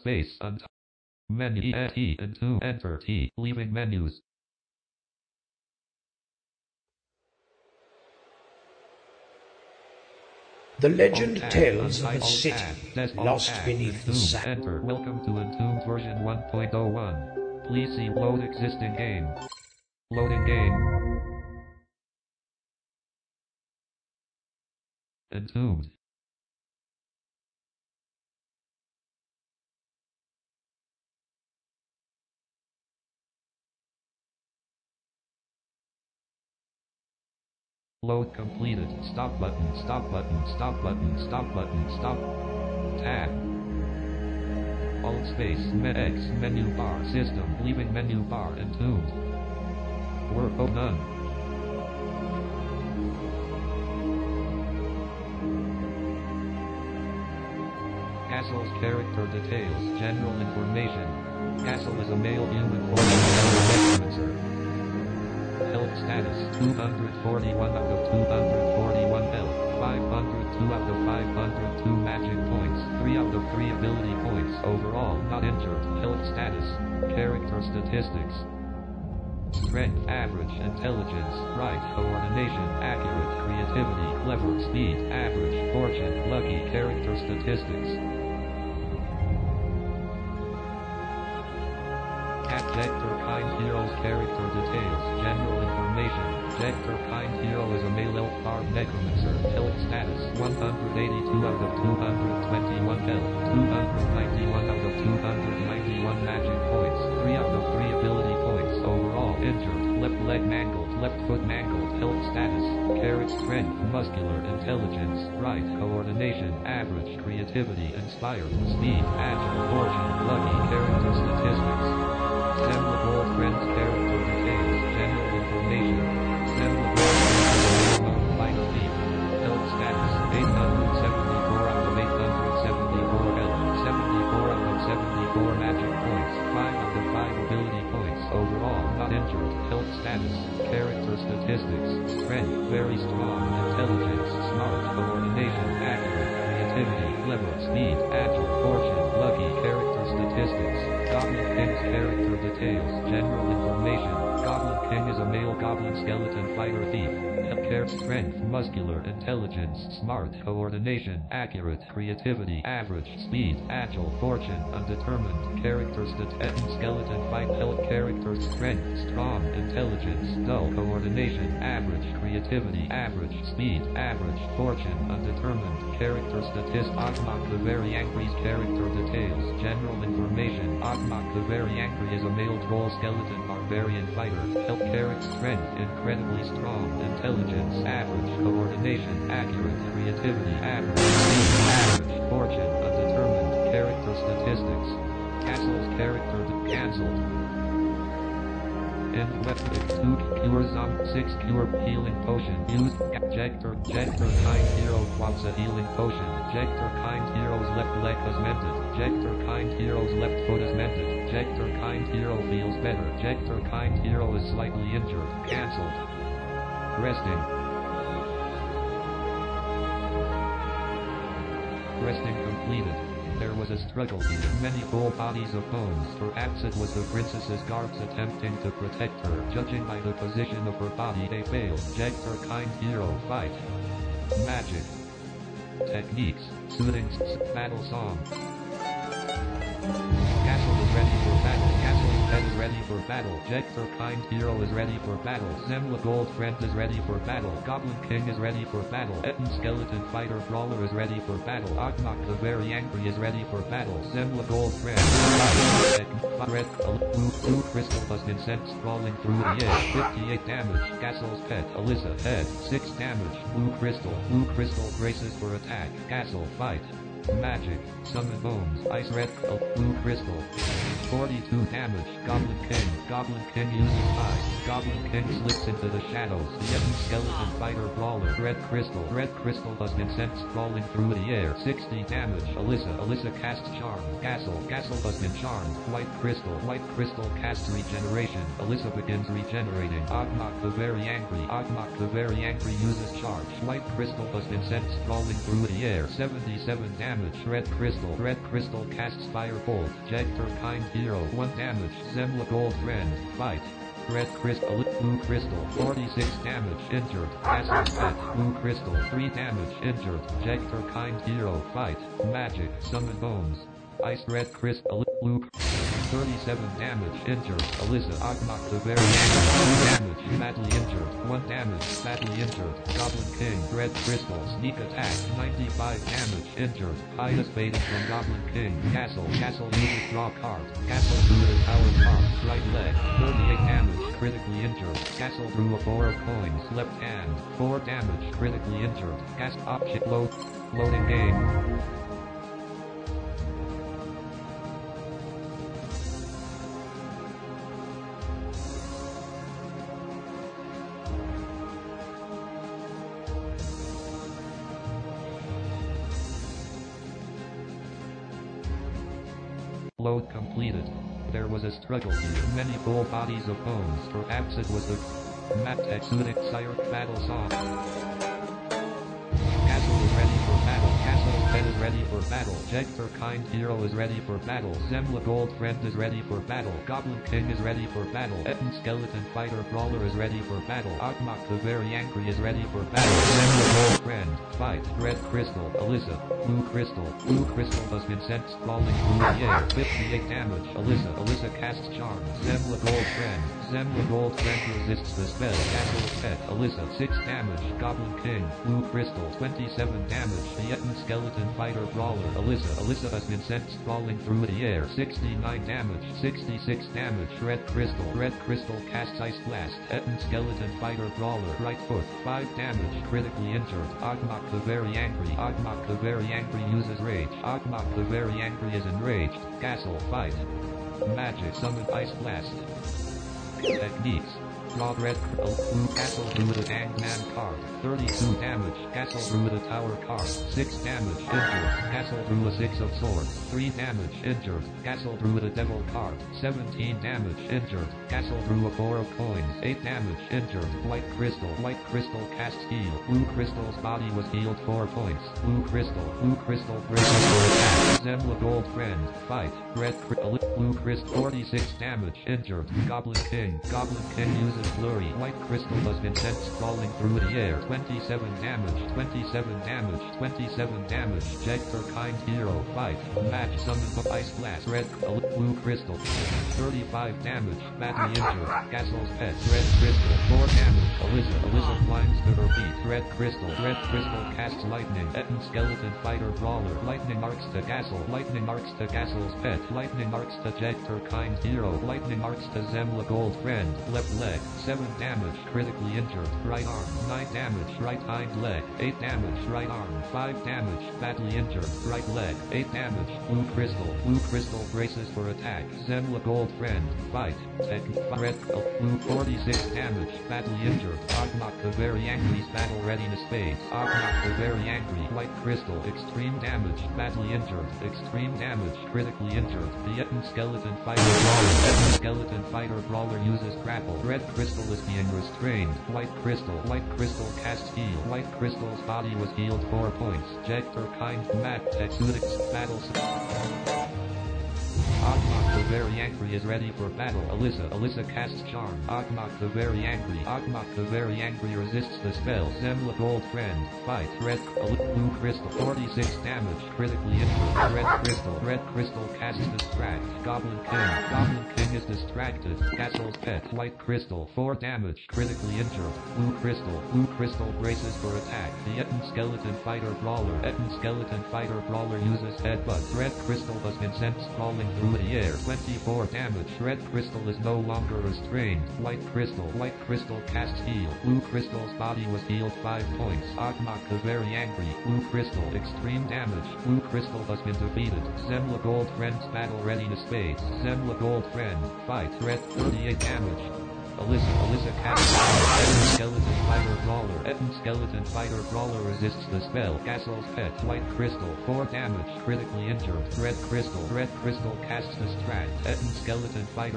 space, menu, T, into, enter, T, leaving menus. The legend tells of a city lost beneath the sand. Enter. Welcome to Entombed version 1.01. Please see load existing game. Loading game. Entombed. Load completed. Stop button, stop button, stop button, stop button, stop. Tab. Alt space, X, menu bar, system, leaving menu bar, Entombed. Work of none. Castle's character details, general information. Castle is a male human form of necromancer. Health status, 241 out of 241 health, 502 out of 502 magic points, 3 out of 3 ability points, overall not injured. Health status, character statistics. Strength, average, intelligence, right, coordination, accurate, creativity, clever, speed, average, fortune, lucky, character statistics. Jector Kind Hero's character details, general information. Jector Kind Hero is a male elf bard necromancer. Health status, 182 out of 221 health, 291 out of 291 magic points, 3 out of 3 ability points, overall injured, left leg mangled, left foot mangled. Health status, character strength, muscular, intelligence, right, coordination, average, creativity, inspired, speed, agile, fortune, lucky, character statistics. Semla Gold Friends character details, general information. Semla Gold Friends final theme. Health status, 874 out of 874 health, 74 out of 74 magic points, 5 out of 5 ability points, overall not injured. Health status, character statistics, strength, very strong, intelligence, smart, coordination, accurate, creativity, clever, speed, agile, fortune, lucky, character statistics. Goblin King's character details, general information. Goblin King is a male goblin skeleton fighter thief. Healthcare, strength, muscular, intelligence, smart, coordination, accurate, creativity, average, speed, agile, fortune, undetermined, character statistics, skeleton fight, health, character strength, strong, intelligence, dull, coordination, average, creativity, average, speed, average, fortune, undetermined, character statistics. Ogmok the Very Angry's character details, general information. Ogmok the Very Angry is a male troll skeleton barbarian fighter. Health, character strength, incredibly strong, intelligence, average, coordination, accurate, creativity, average, speed, average, fortune, undetermined, character statistics. Castle's character cancelled. And weapon 2 cure zone 6 cure healing potion used. Jector Kind Hero quads a healing potion. Jector Kind Hero's left leg is mended. Jector Kind Hero's left foot is mended. Jector Kind Hero feels better. Jector Kind Hero is slightly injured. Cancelled. Resting. Resting completed. There was a struggle here. Many full bodies of bones. Perhaps it was the princess's guards attempting to protect her. Judging by the position of her body, they failed. Jector Kind Hero fight. Magic. Techniques. Soothing battle song. Castle is ready for battle. Castle's pet is ready for battle. Jector Kind Hero is ready for battle. Semla Gold Friend is ready for battle. Goblin King is ready for battle. Etten Skeleton Fighter Brawler is ready for battle. Ogmok the Very Angry is ready for battle. Semla Gold Friend. Red blue crystal has been sent sprawling through the air. 58 damage. Castle's pet Alyssa head. 6 damage. Blue crystal braces for attack. Castle fight. Magic, summon bones, ice red, blue crystal. 42 damage, Goblin King uses eyes. Goblin King slips into the shadows. The Etten Skeleton Fighter Brawler, red crystal has been sent sprawling through the air. 60 damage, Alyssa casts charm. Castle has been charmed. White crystal casts regeneration. Alyssa begins regenerating. Ogmok the Very Angry uses charge. White crystal has been sent sprawling through the air. 77 damage. damage. Red Crystal casts Firebolt. Jector kind hero 1 damage. Zemla Gold Friend, fight. Red Crystal, Blue Crystal, 46 damage, injured. Castle Pet, Blue Crystal, 3 damage, injured. Jector kind hero, fight. Magic, Summon Bones. Ice Red Crystal, Blue 37 damage, injured. Alyssa, Ogmok the Very Angry, 2 damage, badly injured. 1 damage, badly injured. Goblin King, Red Crystal, sneak attack, 95 damage, injured. Highest baited from Goblin King. Castle uses draw card. Castle drew a power card, right leg, 38 damage, critically injured. Castle drew a 4 of coins, left hand, 4 damage, critically injured. Cast object loading game. Load completed. There was a struggle here. Many full bodies of bones. Perhaps it was the Map Exotic Sire battle song. Castle is ready for battle. Castle's Pet is ready for battle. Jector kind hero is ready for battle. Zemla Gold Friend is ready for battle. Goblin King is ready for battle. Etten Skeleton Fighter Brawler is ready for battle. Ogmok the Very Angry is ready for battle. Zemla Gold Friend, fight. Red Crystal, Alyssa, Blue Crystal. Blue Crystal has been sent sprawling through the air. 58 damage. Alyssa casts Charm. Zemla Gold Friend. Zemla Gold Friend resists the spell. Castle's Pet, Alyssa, 6 damage. Goblin King, Blue Crystal, 27 damage. The Etten Skeleton Fighter Brawler, Alyssa has been sent sprawling through the air. 69 damage. 66 damage. Red Crystal casts Ice Blast. Etten Skeleton Fighter Brawler, right foot, 5 damage. Critically injured. Ogmok the Very Angry. Ogmok the Very Angry uses Rage. Ogmok the Very Angry is enraged. Castle, fight. Magic, summon Ice Blast. Techniques. Draw Red Blue Castle drew the Hangman card. 32 damage. Castle drew the Tower card. 6 damage. Injured. Castle drew a 6 of swords. 3 damage. Injured. Castle drew the Devil card. 17 damage. Injured. Castle drew a 4 of coins. 8 damage. Injured. White Crystal casts heal. Blue Crystal's body was healed 4 points. Blue Crystal braces for attack. Zemla Gold Friend, fight. Red Blue Crystal 46 damage. Injured. Goblin King uses Flurry. White Crystal has been sent sprawling through the air. 27 damage. 27 damage. Jector kind hero, fight. Match summon Ice Blast. Red Blue Crystal 35 damage. Badly injured. Castle's Pet. Red Crystal 4 damage. Alyssa climbs to her feet. Red Crystal casts Lightning. Etten Skeleton Fighter Brawler. Lightning arcs to Castle. Lightning arcs to Castle's Pet. Lightning arcs to Jector kind hero. Lightning arcs to Zemla Gold Friend. Left leg, 7 damage, critically injured. Right arm, 9 damage. Right hind leg, 8 damage. Right arm, 5 damage, badly injured. Right leg, 8 damage. Blue Crystal braces for attack. Zemla Gold Friend, fight. Red Blue 46 damage, badly injured. Ogmok the Very Angry's battle readiness phase. Ogmok the Very Angry. White Crystal, extreme damage, badly injured. Extreme damage, critically injured. The Etten Skeleton Fighter Brawler uses grapple. Red Crystal is being restrained. White Crystal casts heal. White Crystal's body was healed 4 points. Jector kind Map Exotic battle. Ogmok the Very Angry is ready for battle. Alyssa casts Charm. Ogmok the Very Angry resists the spell. Zemla Gold Friend, fight. Blue Crystal 46 damage, critically injured. Red Crystal casts Distract. Goblin King is distracted. Castle's Pet. White Crystal 4 damage, critically injured. Blue Crystal braces for attack. The Etten Skeleton Fighter Brawler. Uses Headbutt. Red Crystal has been sent sprawling through the air. 24 damage. Red Crystal is no longer restrained. White Crystal casts heal. Blue Crystal's body was healed 5 points. Ogmok the Very Angry. Blue Crystal, extreme damage. Blue Crystal has been defeated. Zemla Gold Friend's battle readiness phase. Zemla Gold Friend, fight. Red 38 damage. Alyssa casts Etten Skeleton Fighter Brawler resists the spell. Castle's Pet. White Crystal 4 damage, critically injured. Red Crystal casts Distract. Etten Skeleton Fighter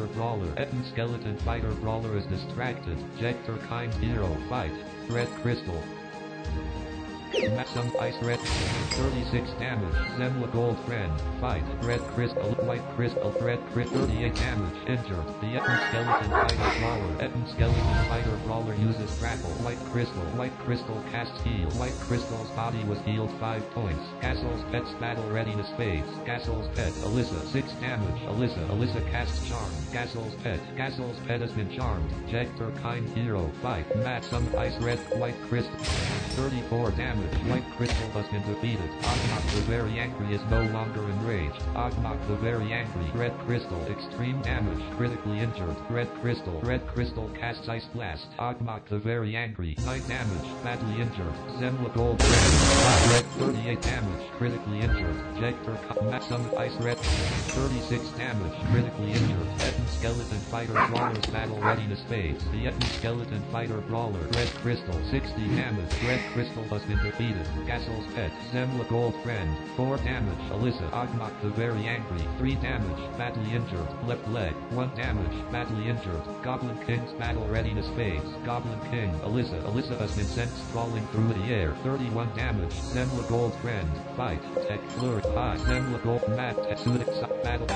Brawler is distracted. Jector kind hero, fight. Red Crystal Some ice red. 36 damage. Zemla gold friend. Fight. Red crystal. White crystal. Red crit. 38 damage. Injured. The Etten skeleton fighter brawler. Etten skeleton fighter brawler uses grapple. White crystal. White crystal casts heal. White crystal's body was healed 5 points. Castle's pet's battle readiness fades. Castle's pet. Alyssa. 6 damage. Alyssa casts charm. Castle's pet. Castle's pet has been charmed. Jector kind hero. Fight. Matt some ice red. White crystal. 34 damage. White crystal has been defeated. Ogmok the very angry is no longer enraged. Ogmok the very angry. Red crystal. Extreme damage. Critically injured. Red crystal. Red crystal casts ice blast. Ogmok the very angry. 9 damage. Badly injured. Zemla gold red. 38 damage. Critically injured. Jector some ice red. 36 damage. Critically injured. Etten skeleton fighter brawler's battle readiness phase. The Etten skeleton fighter brawler. Red crystal. 60 damage. Red crystal has been defeated. Castle's pet. Zemla gold friend. 4 damage. Alyssa. Ogmok the very angry. 3 damage. Badly injured. Left leg. 1 damage. Badly injured. Goblin King's battle readiness phase. Goblin King. Alyssa. Alyssa has been sent sprawling through the air. 31 damage. Zemla gold friend. Fight. Tech flurry. High. Zemla gold mat. Tetsudic battle.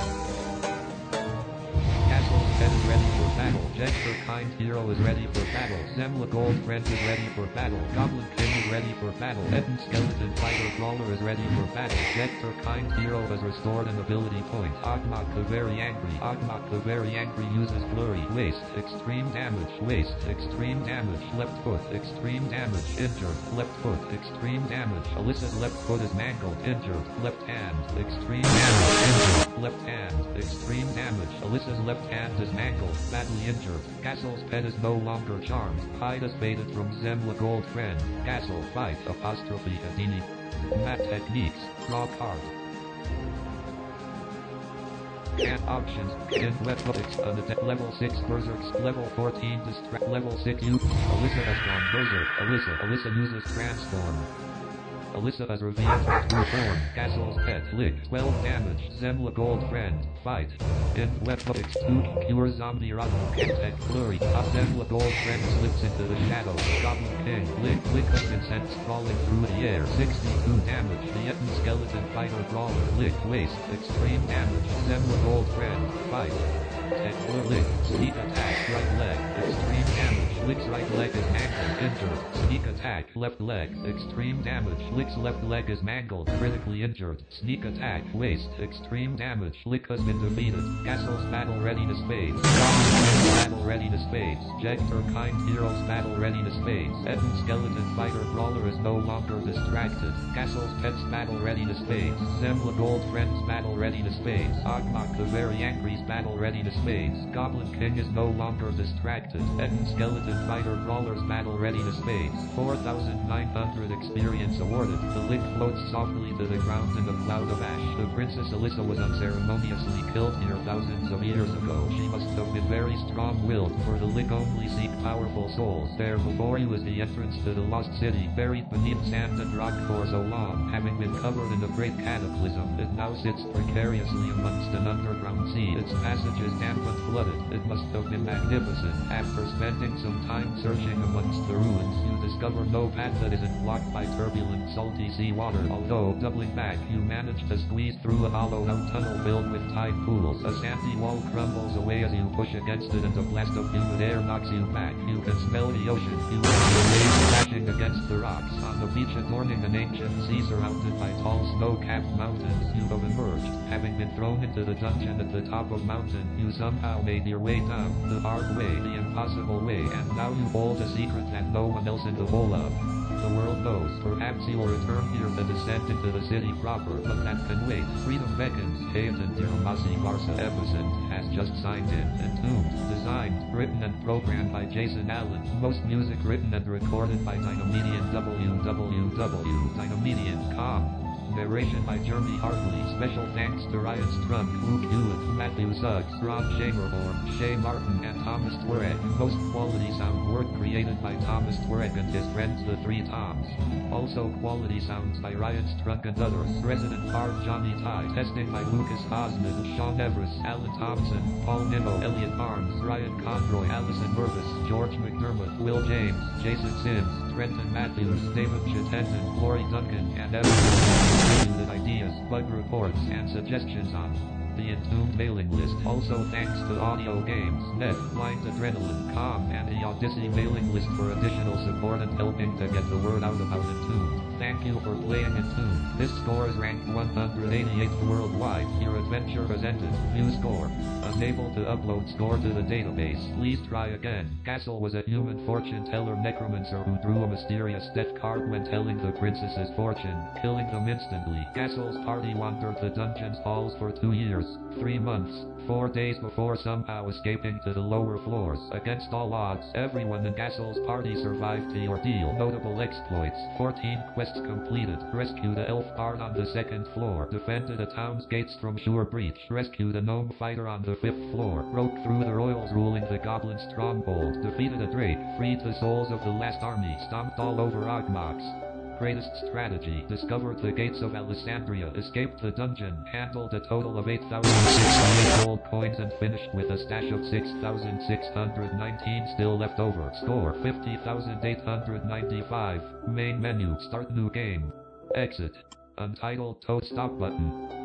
Castle's pet is ready for battle. Jector kind hero is ready for battle. Zemla gold friend is ready for battle. Goblin King is ready for battle. Etten skeleton fighter brawler is ready for battle. Jector kind hero has restored an ability point. Ogmok the very angry. Ogmok the very angry uses flurry. Waste. Extreme damage. Waste. Extreme damage. Left foot. Extreme damage. Injured. Left foot. Extreme damage. Alyssa's left foot is mangled. Injured. Left hand. Extreme damage. Injured. Left hand. Extreme damage. Alyssa's left hand is mangled. Badly injured. Castle's pet is no longer charmed. Hide is baited from Zemla gold friend. Castle fight apostrophe Adini. Mat techniques. Draw card. And options. In webcomics on the level 6 berserks. Level 14 distract. Level 6 you. Alyssa has gone berserk. Alyssa uses transform. Alyssa has revealed her true form. Castle's pet. Lick. 12 damage. Zemla gold friend. Fight. In webcomics 2. Cure zombie rotten. Tech flurry. Zemla gold friend slips into the shadows. Goblin King. Lick has been sent sprawling through the air. 62 damage. The Etten skeleton fighter brawler. Lick. Waste. Extreme damage. Zemla gold friend. Fight. Tech lick. Sneak attack. Right leg. Extreme damage. Lick's right leg is mangled. Injured. Sneak attack. Left leg. Extreme damage. Lick's left leg is mangled. Critically injured. Sneak attack. Waste. Extreme damage. Lick has been defeated. Castle's battle readiness phase. Battle readiness phase. Jector kind hero's battle readiness phase. Etten skeleton fighter brawler is no longer distracted. Castle's pet's battle readiness phase. Zemla gold friend's battle readiness phase. Ogmok the very angry's battle readiness phase. Goblin King is no longer distracted. Etten skeleton fighter brawler's battle readiness phase. 4,900 experience awarded. The lick floats softly to the ground in a cloud of ash. The Princess Alyssa was unceremoniously killed here thousands of years ago. She must have been very strong-willed, for the lick only seek powerful souls. There before you is the entrance to the lost city, buried beneath sand and rock for so long. Having been covered in a great cataclysm, it now sits precariously amongst an underground sea. Its passage is damp and flooded. It must have been magnificent. After spending some time searching amongst the ruins, you discover no path that isn't blocked by turbulent salty sea water. Although doubling back, you manage to squeeze through a hollowed-out tunnel filled with tide pools. A sandy wall crumbles away as you push against it, and a blast of humid air knocks you back. You can smell the ocean. You hear the waves crashing against the rocks. On the beach adorning an ancient sea surrounded by tall snow-capped mountains, you have emerged. Having been thrown into the dungeon at the top of mountain, you somehow made your way down. The hard way, the impossible way, and now you hold a secret that no one else in the whole of the world knows. Perhaps you'll return here to descend into the city proper, but that can wait. Freedom beckons. Hayden Dirmasi Garza Everson has just signed in. Entombed. Designed, written and programmed by Jason Allen. Most music written and recorded by Dynamedian www.dynamedian.com. Narration by Jeremy Hartley. Special thanks to Ryan Strunk, Luke Hewitt, Matthew Suggs, Ron Shamerhorn, Shay Martin, and Thomas Twerek. Most quality sound work created by Thomas Twerek and his friends the Three Toms. Also quality sounds by Ryan Strunk and others. Resident Part Johnny Ty. Testing by Lucas Hosman, Sean Everest, Alan Thompson, Paul Nimmo, Elliot Barnes, Ryan Conroy, Allison Mervis, George McDermott, Will James, Jason Sims, Trenton Matthews, David Chittenden, Lori Duncan, and others. With ideas, bug reports, and suggestions on the Entombed mailing list. Also thanks to Audio Games, Net, Blind Adrenaline, Com, and the Odyssey mailing list for additional support and helping to get the word out about Entombed. Thank you for playing Entombed. This score is ranked 188th worldwide. Your adventure has ended. View score. Unable to upload score to the database. Please try again. Castle was a human fortune teller necromancer who drew a mysterious death card when telling the princess's fortune, killing them instantly. Castle's party wandered the dungeon's halls for 2 years, 3 months, 4 days before somehow escaping to the lower floors. Against all odds, everyone in Castle's party survived the ordeal. Notable exploits: 14 quests completed, rescued a elf bard on the 2nd floor, defended a town's gates from sure breach, rescued a gnome fighter on the 5th floor, broke through the royals ruling the goblin stronghold, defeated a drake, freed the souls of the last army, stomped all over Ogmox. Greatest strategy: discovered the gates of Alessandria, escaped the dungeon, handled a total of 8,600 gold coins and finished with a stash of 6,619 still left over. Score 50,895. Main menu. Start new game. Exit. Untitled Toad Stop button.